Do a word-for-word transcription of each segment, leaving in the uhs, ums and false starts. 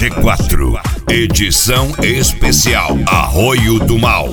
G quatro, edição especial Arroio do Mal.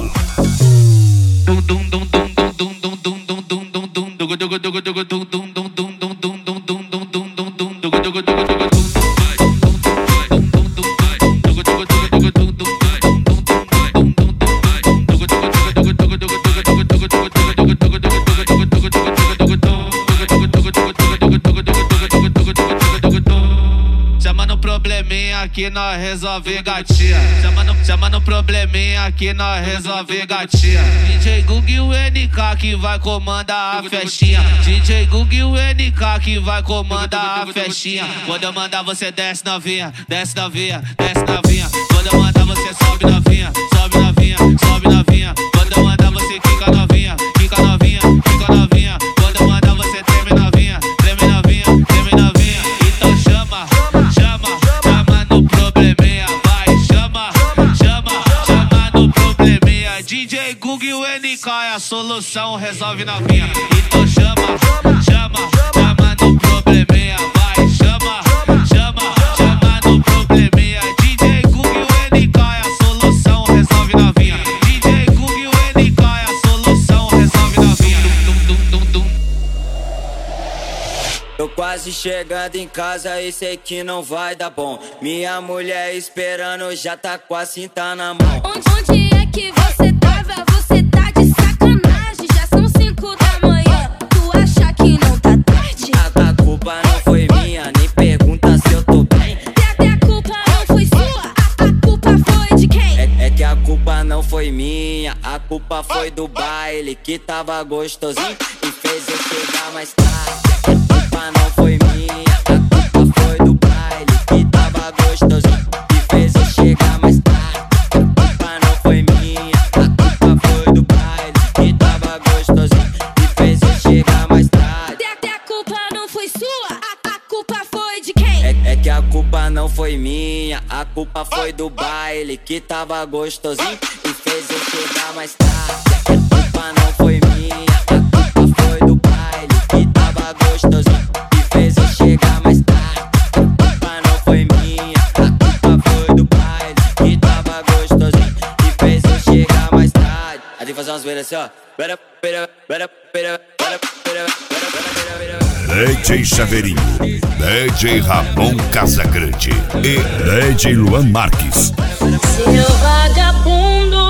Que nós resolve gatinha. Chama no, chama no probleminha que nós resolve gatinha. D J Gug e o N K que vai comandar a festinha. D J Gug e o N K que vai comandar a festinha. Quando eu mandar você desce novinha, desce novinha, desce novinha. Quando eu mandar você sobe novinha, sobe novinha, sobe novinha. Quando eu mandar você quica novinha, quica novinha, quica novinha. Quando eu mandar você treme novinha, treme novinha, treme novinha. Então chama, chama, chama no probleminha, vai, chama, chama, chama no probleminha. D J Gug e o N K é a solução, resolve novinha. Então chama, chama, chama no probleminha, vai, chama, chama, chama no probleminha. D J Gug e o N K é a solução, resolve novinha. D J Gug e o N K é a solução, resolve novinha. Dum, dum, dum, dum. Tô quase chegando em casa e sei que não vai dar bom. Minha mulher esperando, já tá com a cinta na mão. Onde, onde é que você tava? Você tá de sacanagem. Já são cinco da manhã, tu acha que não tá tarde? A, a culpa não foi minha, nem pergunta se eu tô bem. Até a culpa não foi sua, a, a culpa foi de quem? É, é que a culpa não foi minha, a culpa foi do baile que tava gostosinho e fez eu chegar mais tarde. A culpa não foi minha, a culpa foi do baile que tava gostosinho e fez eu chegar mais tarde. A culpa não foi minha, a culpa foi do baile que tava gostosinho e fez eu chegar mais tarde. Até a culpa não foi sua, a, a culpa foi de quem? É, é que a culpa não foi minha, a culpa foi do baile que tava gostosinho e fez eu chegar mais tarde. A culpa não foi minha, a culpa foi do baile que tava gostosinho e fez eu chegar mais tarde. A culpa não foi minha, a culpa foi do baile que tava gostosinho e fez eu chegar mais tarde. Aí tem que fazer umas vezes assim, ó. Bera, bera, bera, bera, bera, bera, bera, bera, bera. D J Chaveirinho, D J Ramon Casagrande e D J Luan Marques. Seu vagabundo,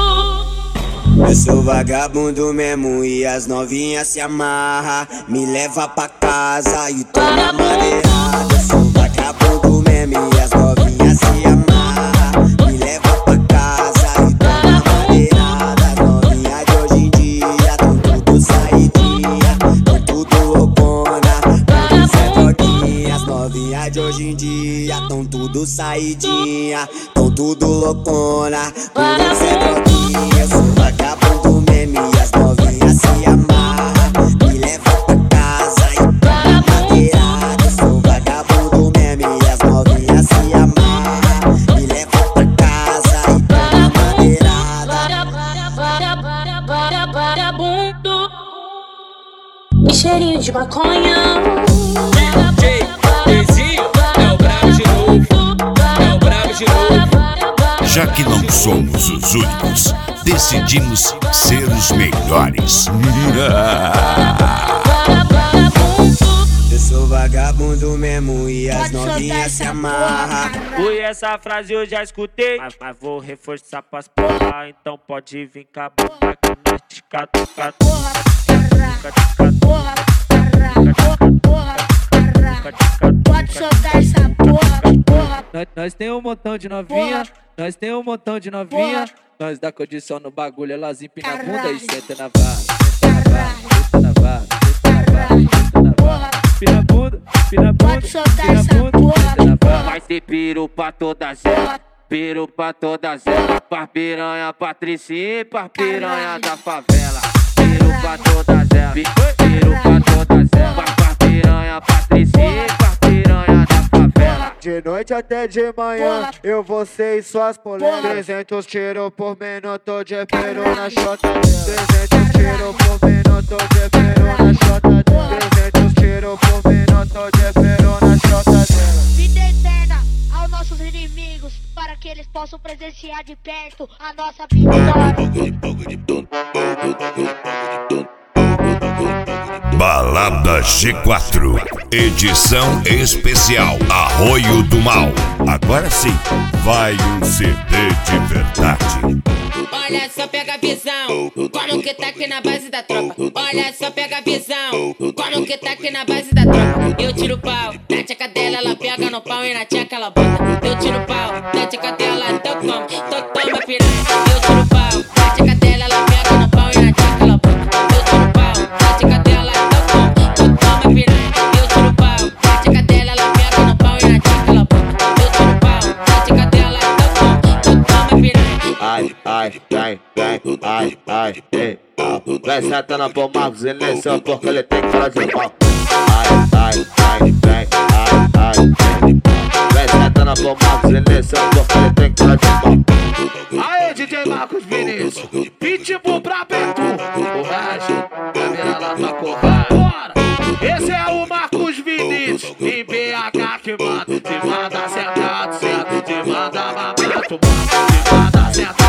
eu sou vagabundo mesmo e as novinhas se amarra, me leva pra casa e toma madeirada. Eu sou vagabundo mesmo e as novinhas se amarra, me leva pra casa e toma madeirada. As novinhas de hoje em dia tão tudo saidinha, tão tudo loucona, tudo sem droguinha. As novinhas de hoje em dia tão tudo saidinha, tão tudo loucona, tudo sem droguinha. Eu sou vagabundo mesmo e as novinhas se amarra, me leva pra casa e toma madeirada. Eu sou vagabundo mesmo e as novinhas se amarra, me leva pra casa e toma madeirada. vagabundo e cheirinho de maconha. É o brabo de novo, é o brabo de novo. Já que não somos os únicos, decidimos ser os melhores. Eu sou vagabundo mesmo e as novinhas se amarra. Ui, essa frase eu já escutei, mas, mas vou reforçar pras porra. Então pode vir com a boca que nós tica, tica, Porra, caralho, porra, caralho, porra, caralho. Pode soltar essa porra, porra. Nós, nós tem um montão de novinha, nós tem um montão de novinha. Nós dá condição no bagulho, elas empinam a bunda e senta na vara, senta na vara, senta na vara, senta na vara. Empina a bunda, empina a bunda, Pode soltar empina a essa bunda, porra, senta na vara. vai ter piru pra todas elas, piru pra todas elas. Pra piranha Patricinha e pra piranha da favela. Piru pra todas elas, piru pra todas elas. Pra piranha Patricinha e pra piranha da favela. De noite até de manhã, Porra. eu vou ser suas polêmicas. Porra. trezentos tiros por minuto de peru na chota dela. trezentos tiros por minuto de peru na chota dela. trezentos tiros por minuto de peru na chota dela. Vida eterna aos nossos inimigos. apreciar de perto a nossa vitória. Balada G quatro, edição especial Arroio do Mal. Agora sim, vai um C D de verdade. Olha só, pega a visão, como que tá aqui na base da tropa. Olha só, pega a visão, como que tá aqui na base da tropa. Eu tiro o pau, na tcheca dela, ela pega no pau e na tcheca ela bota. Eu tiro o pau, na tcheca dela, então toma, então toma piranha. Eu tiro o pau, na tcheca dela, ela pega no pau e na tcheca ela bota. Eu tiro o pau, na tcheca dela, então toma, então toma piranha. Eu tiro o pau, na tcheca dela, ela pega no pau e na tcheca ela bota. Eu tiro o pau, na tcheca dela, então toma, então toma piranha. Ai, ai, vem, vem, ai, ai, ei. Vem sentando pro Marcos e nesse porque ele tem que fazer mal. Ai, ai, ai, vem, ai, ai, ei. Vem sentando pro Marcos e nesse porque ele tem que fazer mal. Aê, D J Marcos Vinícius, pitbull pra Beto, o resto, câmera lá pra correr. Bora! Esse é o Marcos Vinícius, em B H que manda, te manda sentado, certo, te manda babado, te manda sentado.